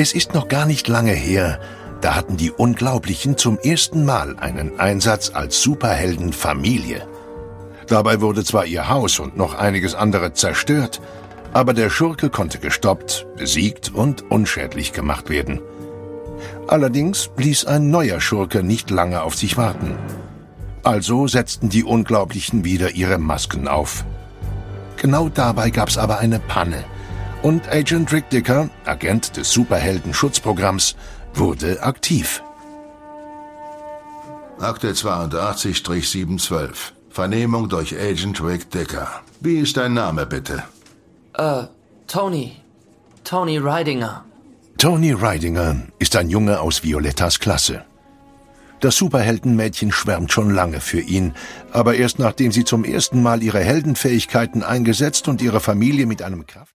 Es ist noch gar nicht lange her, da hatten die Unglaublichen zum ersten Mal einen Einsatz als Superheldenfamilie. Dabei wurde zwar ihr Haus und noch einiges andere zerstört, aber der Schurke konnte gestoppt, besiegt und unschädlich gemacht werden. Allerdings ließ ein neuer Schurke nicht lange auf sich warten. Also setzten die Unglaublichen wieder ihre Masken auf. Genau dabei gab's aber eine Panne und Agent Rick Dicker, Agent des Superhelden-Schutzprogramms, wurde aktiv. Akte 82-712. Vernehmung durch Agent Rick Dicker. Wie ist dein Name, bitte? Tony. Tony Ridinger. Tony Ridinger ist ein Junge aus Violettas Klasse. Das Superheldenmädchen schwärmt schon lange für ihn, aber erst nachdem sie zum ersten Mal ihre Heldenfähigkeiten eingesetzt und ihre Familie mit einem